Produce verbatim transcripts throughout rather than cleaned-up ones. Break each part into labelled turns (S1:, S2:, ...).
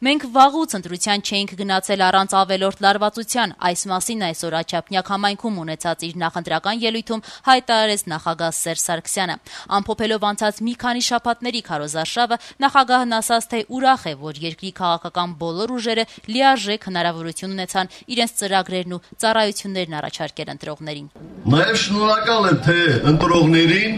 S1: Մենք վաղուց ընտրության չէինք գնացել առանց ավելորդ լարվածության, այս մասին այսօր Աչափնյակ համայնքում ունեցած իր նախընտրական ելույթում հայտարարեց նախագահ Սերժ Սարգսյանը։ Ամփոփելով անցած մի քանի շաբաթների քարոզարշավը, նախագահն ասաց, թե ուրախ է, որ երկրի քաղաքական բոլոր ուժերը լիարժեք հնարավորություն ունեցան իրենց ծրագրերն ու ծառայություններն առաջարկել ընտրողներին։
S2: Նաև շնորհակալ եմ թե ընտրողներին,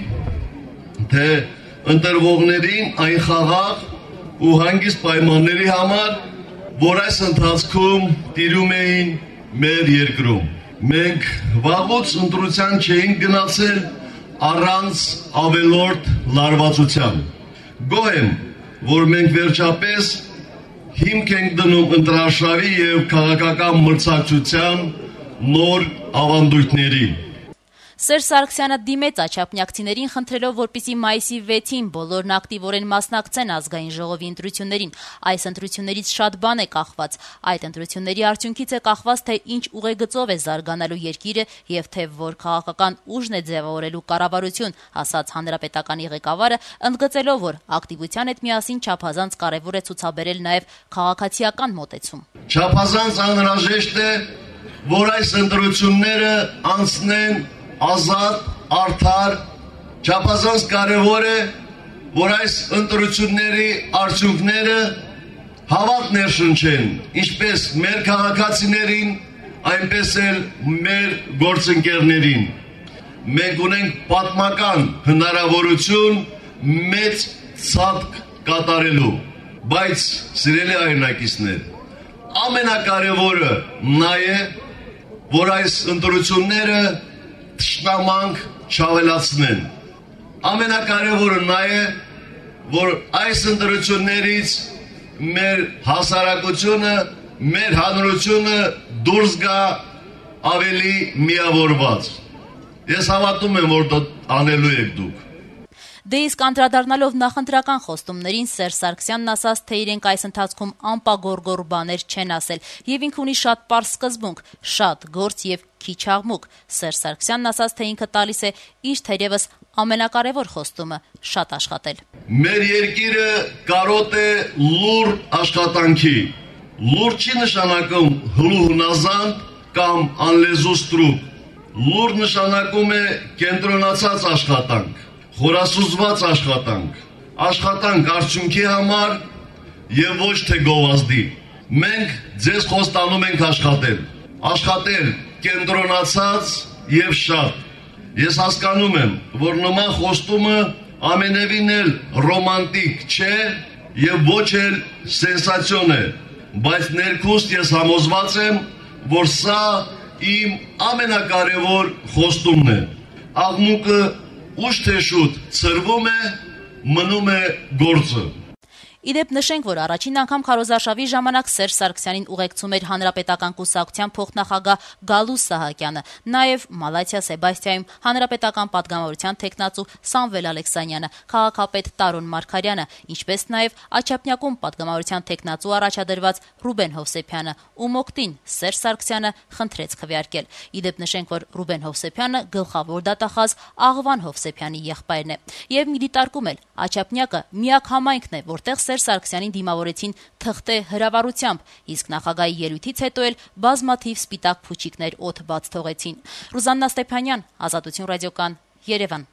S2: թե ընտրվողներին այն խաղաղ ու հանգիստ պայմանների համար, որ այս ընթացքում տիրում էին մեր երկրում։ Մենք վաղուց ընտրության չէինք գնացել առանց ավելորդ լարվածության։ Գոհ եմ, որ մենք վերջապես հիմք ենք դնում ընտրարշավի և քաղաքական մրցակցության նոր ավանդույթների։
S1: Սերժ Սարգսյանը դիմեց աչափնյակցիներին, խնդրելով, որպեսզի մայիսի վեցին բոլորն ակտիվորեն մասնակցեն ազգային ժողովի ընտրություններին։ Այս ընտրություններից շատ բան է կախված։ Այդ ընտրությունների արդյունքից է կախված, թե ինչ ուղեգծով է զարգանալու երկիրը և թե որ քաղաքական ուժն է ձևավորելու կառավարություն, ասաց հանրապետականի ղեկավարը, ընդգծելով, որ ակտիվության հետ միասին չափազանց կարևոր է ցուցաբերել նաև քաղաքացիական մոտեցում։
S2: Չափազանց անհրաժեշտ է, որ այս ընտրությունները անցնեն ազատ, արդար, չափազանց կարևոր է, որ այս ընտրությունների արդյունքները հավատ ներշնչեն, ինչպես մեր քաղաքացիներին, այնպես էլ մեր գործընկերներին։ Մենք ունենք պատմական հնարավորություն մեծ ցածկ կատարելու, բայց սիրելի հայրենակիցներ, ամենակարևորը նա է, որ այս ընտրությունները թշնամանք չավելացնեն։ Ամենակարևորը նա է, որ այս ընտրություններից մեր հասարակությունը, մեր հանրությունը դուրս գա ավելի միավորված։ Ես հավատում եմ, որ դա անելու եք դուք։
S1: Դե իսկ անդրադառնալով նախընտրական խոստումներին, Սերժ Սարգսյանն ասաց, թե իրենք այս ընթացքում անպագորգոր բաներ չեն ասել եւ ինքը ունի շատ պարզ սկզբունք՝ շատ գործ եւ քիչ աղմուկ։ Սերժ Սարգսյանն ասաց, թե ինքը տալիս է իր թերևս ամենակարևոր խոստումը՝ շատ աշխատել։
S2: Մեր երկիրը կարոտ է լուր աշխատանքի։ Լուր չի նշանակում հլուհնազանդ կամ անլեզու ստրուկ։ Լուր նշանակում է կենտրոնացած աշխատանք, խորասուզված աշխատանք, աշխատանք արդյունքի համար եւ ոչ թե գովազդի։ Մենք ձեզ խոստանում ենք աշխատել, աշխատել կենտրոնացած եւ շատ։ Ես հասկանում եմ, որ նման խոստումը ամենևին էլ ռոմանտիկ չէ եւ ոչ էլ սենսացիոն է, բայց ներքուստ ես համոզված եմ, որ սա իմ ամենակարևոր խոստումն է։ Աղմուկը ուշ թե շուտ ցրվում է, մնում է գործը։
S1: Իդեպ նշենք, որ առաջին անգամ քարոզարշավի ժամանակ Սերժ Սարգսյանին ուղեկցում էր հանրապետական կուսակցության փոխնախագահ Գալուստ Սահակյանը, նաև Մալաթիա Սեբաստիայում հանրապետական падգամավորության թեկնածու Սամվել Ալեքսանյանը, քաղաքապետ Տարոն Մարգարյանը, ինչպես նաև Աչափնյակում падգամավորության թեկնածու առաջադրված Ռուբեն Հովսեփյանը, ում օգտին Սերժ Սարգսյանը խնդրեց քվեարկել։ Իդեպ նշենք, որ Ռուբեն Հովսեփյանը գլխավոր դատախազ Աղվան Հովսեփյանի եղբայրն է։ Եվ մի դիտարկում էլ Աչափնյակը միակ համայնքն է, որտեղ Սերժ Սարգսյանին դիմավորեցին թղթե հրավառությամբ, իսկ նախագահի ելույթից հետո էլ բազմաթիվ սպիտակ փուչիկներ օդ բաց թողեցին։ Ռուզաննա Ստեփանյան, Ազատություն ռադիոկան, Երևան։